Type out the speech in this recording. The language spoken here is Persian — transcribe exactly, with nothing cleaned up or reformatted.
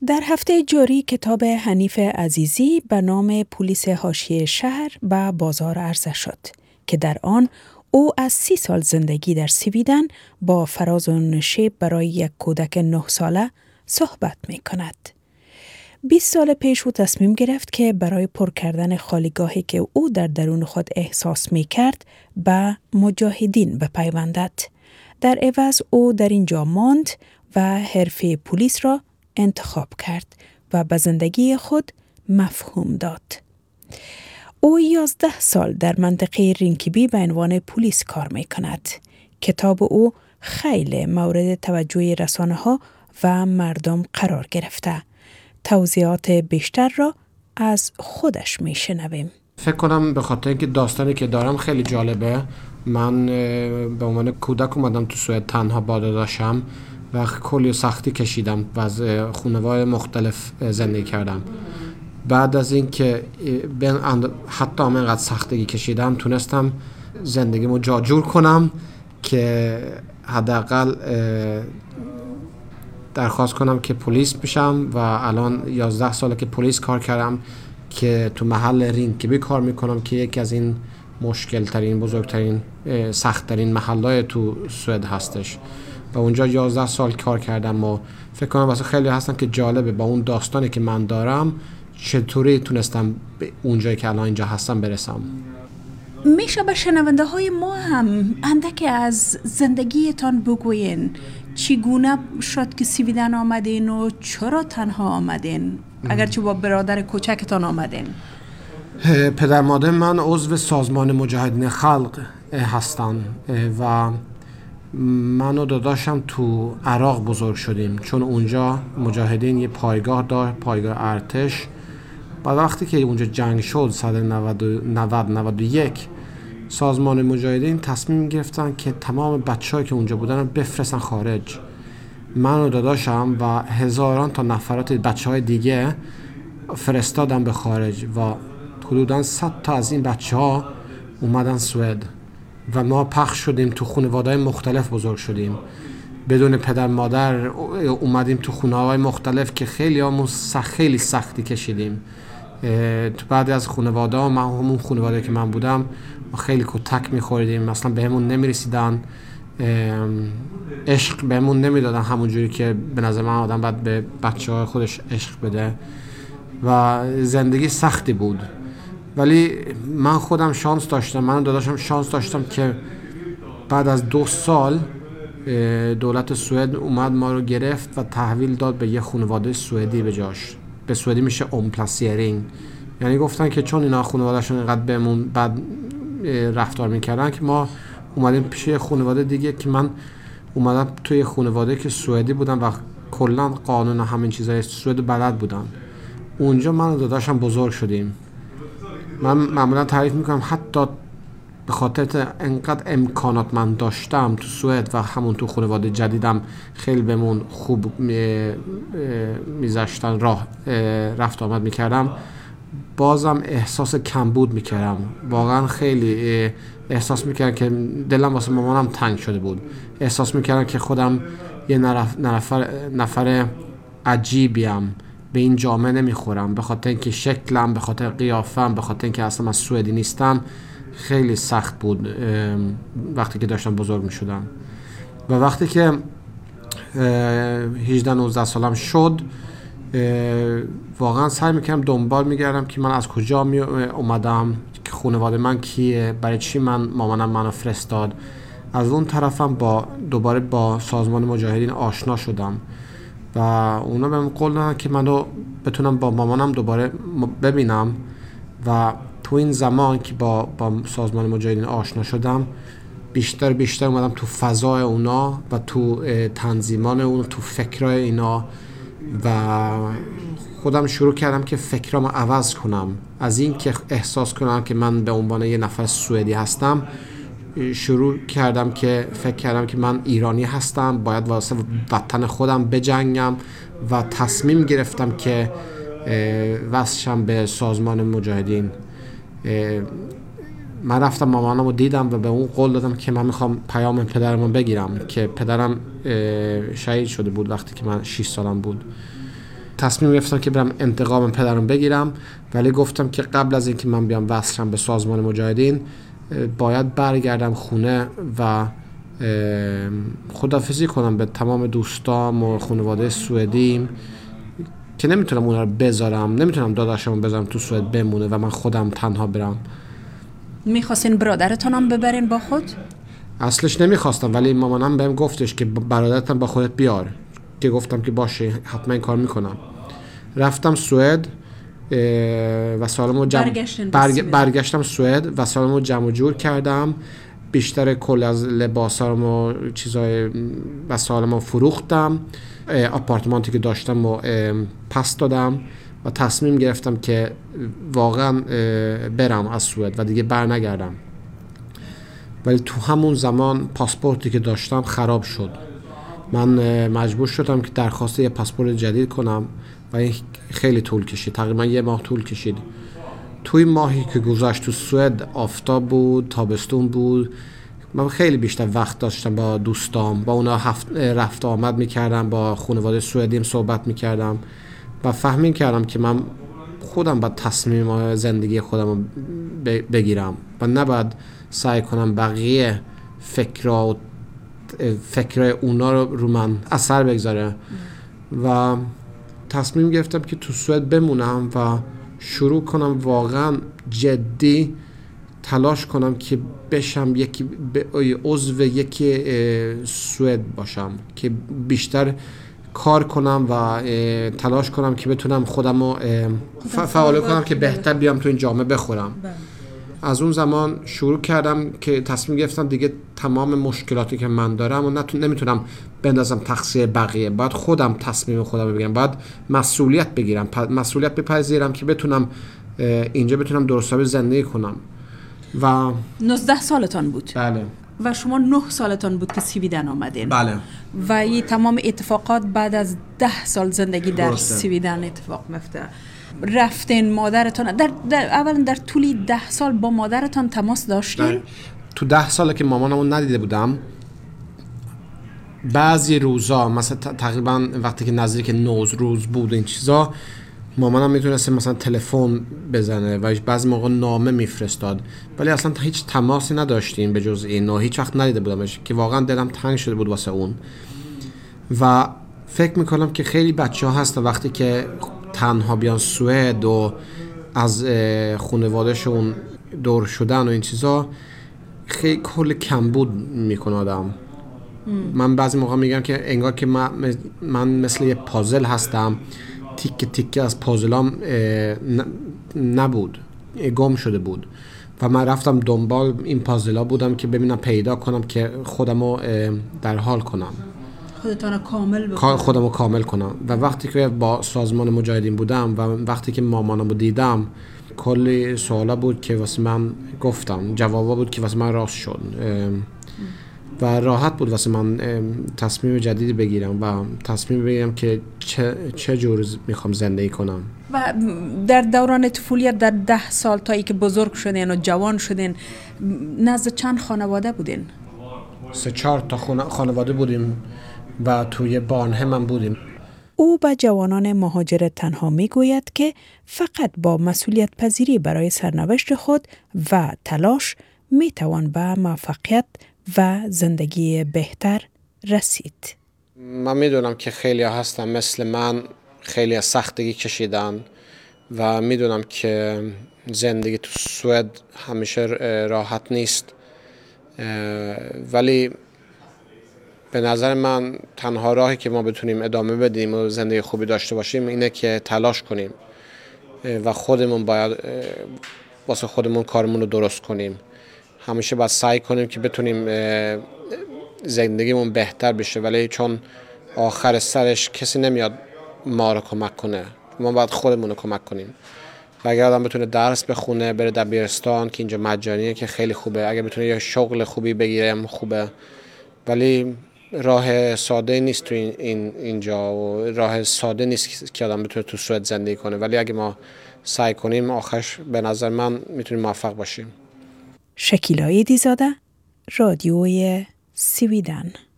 در هفته جاری کتاب حنیف عزیزی به نام پلیس حاشیه شهر به بازار عرضه شد که در آن او از سی سال زندگی در سویدن با فراز و نشیب برای یک کودک نه ساله صحبت می کند. بیست سال پیش او تصمیم گرفت که برای پر کردن خالیگاهی که او در درون خود احساس می کرد به مجاهدین بپیوندد. در عوض او در اینجا ماند و حرفه پلیس را انتخاب کرد و به زندگی خود مفهوم داد. او یازده سال در منطقه رینکبی به عنوان پلیس کار می کند. کتاب او خیلی مورد توجه رسانه ها و مردم قرار گرفته. توضیحات بیشتر را از خودش می شنویم. فکر کنم به خاطر اینکه داستانی که دارم خیلی جالبه. من به عنوان کودک اومدم تو سوئد، تنها با داداشم و کلی سختی کشیدم و از خانواده مختلف زندگی کردم. بعد از این که حتی من اینقدر سختی کشیدم تونستم زندگیمو جاجور کنم که حداقل درخواست کنم که پلیس بشم و الان یازده ساله که پلیس کار کردم که تو محل رینکبی کار میکنم که یکی از این مشکل ترین، بزرگترین، سخت ترین محلهای تو سوئد هستش و اونجا یازده سال کار کردم و فکر کنم واسه خیلی هستن که جالبه با اون داستانی که من دارم چطوری تونستم به اونجایی که الان اینجا هستم برسم. میشه به شنونده های ما هم اندک از زندگیتان بگوین؟ چگونه شد که سویدن آمدین و چرا تنها آمدین؟ اگرچه با برادر کوچکتان آمدین. پدر مادر من عضو سازمان مجاهدین خلق هستن و من و داداشم تو عراق بزرگ شدیم چون اونجا مجاهدین یه پایگاه داشت، پایگاه ارتش. بعد وقتی که اونجا جنگ شد سال نود نود و یک سازمان مجاهدین تصمیم گرفتن که تمام بچه‌هایی که اونجا بودن رو بفرستن خارج. من و داداشم و هزاران تا نفرات بچه‌های دیگه فرستادن به خارج و حدوداً صد تا از این بچه‌ها اومدن سوئد و ما پخش شدیم تو خانواده‌های مختلف بزرگ شدیم. بدون پدر مادر اومدیم تو خانه‌های مختلف که خیلی همون سخت خیلی سختی کشیدیم. تو بعد از خانواده ها من همون خانواده که من بودم خیلی کتک می‌خوردیم، مثلا بهمون نمی‌رسیدن، عشق بهمون نمیدادن همون جوری که به نظر من آدم باید به بچه‌های خودش عشق بده و زندگی سختی بود. ولی من خودم شانس داشتم، من و داداشم شانس داشتم که بعد از دو سال دولت سوئد اومد ما رو گرفت و تحویل داد به یه خانواده سوئدی به جاش. به سوئدی میشه اومپلاسیرینگ، یعنی گفتن که چون اینا خانواده‌شون اینقدر بهمون بد رفتار میکردن که ما اومدیم پیش یه خانواده دیگه که من اومدم توی خانواده که سوئدی بودن و کلا قانون و همین چیزای سوئد بلد بودن. اونجا من و داداشم بزرگ شدیم. من معمولا تعریف میکنم حتی به خاطر انقدر امکانات من داشتم تو سوئد و همون تو خانواده جدیدم خیلی بهمون خوب میذاشتن، راه رفت آمد میکردم، بازم احساس کمبود میکردم. واقعا خیلی احساس میکردم که دلم واسه مامانم تنگ شده بود. احساس میکردم که خودم یه نفر نفر عجیبیم، به این جامعه نمیخورم، به خاطر اینکه شکلم، به خاطر قیافم، به خاطر اینکه اصلا من سوئدی نیستم. خیلی سخت بود وقتی که داشتم بزرگ میشدم و وقتی که هجده نوزده سالم شد واقعا سعی میکردم دنبال میگردم که من از کجا می اومدم، که خانواده من کیه، برای چی من مامانم منو فرستاد. از اون طرفم با دوباره با سازمان مجاهدین آشنا شدم و اونا بهم قول دادن که منو بتونم با مامانم دوباره ببینم و تو این زمان که با با سازمان مجاهدین آشنا شدم بیشتر بیشتر اومدم تو فضای اونا و تو تنظیمان اونا، تو فکرای اینا و خودم شروع کردم که فکرامو عوض کنم. از این که احساس کنم که من به عنوان یه نفر سوئدی هستم شروع کردم که فکر کردم که من ایرانی هستم، باید واسه وطن خودم بجنگم و تصمیم گرفتم که وصلشم به سازمان مجاهدین. من رفتم مامانم رو دیدم و به اون قول دادم که من میخوام پیام پدرمو بگیرم که پدرم شهید شده بود وقتی که من شش سالم بود. تصمیم گرفتم که برم انتقام پدرم بگیرم، ولی گفتم که قبل از اینکه من بیام وصلم به سازمان مجاهدین باید برگردم خونه و خداحافظی کنم به تمام دوستام و خانواده سوئدیم که نمیتونم اونا رو بذارم، نمیتونم داداشمو بذارم تو سوئد بمونه و من خودم تنها برم. میخواستین برادرتون هم ببرین با خود؟ اصلش نمیخواستم، ولی مامانم بهم گفتش که برادرتم با خودت بیار، که گفتم که باشه حتما این کار میکنم. رفتم سوئد و سالمو جمع برگ... برگشتم سوئد و سالمو جمع جور کردم. بیشتر کل از لباسارم و چیزای وسایلمو فروختم. آپارتمانتی که داشتم و پس دادم و تصمیم گرفتم که واقعا برم از سوئد و دیگه بر نگردم. ولی تو همون زمان پاسپورتی که داشتم خراب شد. من مجبور شدم که درخواست یه پاسپورت جدید کنم و این خیلی طول کشید، تقریبا یه ماه طول کشید. توی ماهی که گذشت تو سوئد آفتاب بود، تابستون بود، من خیلی بیشتر وقت داشتم با دوستام، با اونا رفت آمد میکردم، با خانواده سوئدیم صحبت میکردم و فهمین کردم که من خودم باید تصمیم زندگی خودم رو بگیرم و نباید سعی کنم بقیه فکرها و فکر اونا رو رو من اثر بگذاره. و تصمیم گرفتم که تو سوئد بمونم و شروع کنم واقعا جدی تلاش کنم که بشم یکی عضو یکی سوئد باشم، که بیشتر کار کنم و تلاش کنم که بتونم خودم رو فعال کنم که بهتر بیام تو این جامعه بخورم. از اون زمان شروع کردم که تصمیم گرفتم دیگه تمام مشکلاتی که من دارم و نمیتونم بندازم تقصیر بقیه، باید خودم تصمیم خودم رو بگیرم، باید مسئولیت بگیرم، مسئولیت بپذیرم که بتونم اینجا بتونم درستابی زندگی کنم. و نوزده سالتان بود؟ بله. و شما نه سالتان بود که سویدن آمدین؟ بله. و این تمام اتفاقات بعد از ده سال زندگی در درسته. سویدن اتفاق میفته. رفتین مادرتان در, در اولا در طول ده سال با مادرتان تماس داشتین؟ تو ده ساله که مامانمو ندیده بودم، بعضی روزا مثلا تقریبا وقتی که نزدیک نوروز بود این چیزا، مامانم میتونست مثلا تلفن بزنه و بعضی موقع نامه میفرستاد، ولی اصلا هیچ تماسی نداشتیم به جز این و هیچ وقت ندیده بودمش که واقعا دلم تنگ شده بود واسه اون. و فکر میکنم که خیلی بچه ها هستن وقتی که تنها بیان سوئد و از خانواده‌شون دور شدن و این چیزا، خیلی کل کمبود میکنه آدم. من بعضی موقع میگم که انگار که من, من مثل یه پازل هستم، تیکه تیکه از پازلام نبود، گم شده بود و من رفتم دنبال این پازلا بودم که ببینم پیدا کنم که خودمو در حال کنم، خودتانو کامل بکنم، خودمو کامل کنم. و وقتی که با سازمان مجاهدین بودم و وقتی که مامانمو دیدم، کلی سوالا بود که واسه من گفتم، جوابا بود که واسه من راست شد و راحت بود واسه من تصمیم جدیدی بگیرم و تصمیم بگیرم که چه, چه جور میخوام زندگی کنم. و در دوران طفولیت در ده سال تا ای که بزرگ شدین و جوان شدین، نزد چند خانواده بودین؟ سه چهار تا خانواده بودیم و توی بارنهم هم بودیم. او به جوانان مهاجر تنها می گوید که فقط با مسئولیت پذیری برای سرنوشت خود و تلاش می توان به موفقیت و زندگی بهتر رسید. من میدونم که خیلی ها هستن مثل من، خیلی سختگی کشیدن و میدونم که زندگی تو سوئد همیشه راحت نیست، ولی به نظر من تنها راهی که ما بتونیم ادامه بدیم و زندگی خوبی داشته باشیم اینه که تلاش کنیم و خودمون باید واسه خودمون کارمون رو درست کنیم. همیشه باید سعی کنیم که بتونیم زندگیمون بهتر بشه، ولی چون آخر سرش کسی نمیاد ما رو کمک کنه، ما باید خودمون رو کمک کنیم. و اگر آدم بتونه درس بخونه، بره دبیرستان که اینجا مجانیه که خیلی خوبه، اگر بتونه یه شغل خوبی بگیره خوبه، ولی راه ساده نیست تو این, این اینجا و راه ساده نیست که آدم بتونه تو سوئد زندگی کنه، ولی اگه ما سعی کنیم آخرش به نظر من میتونیم موفق باشیم. شکیلا ایدیزاده، رادیوی سویدن.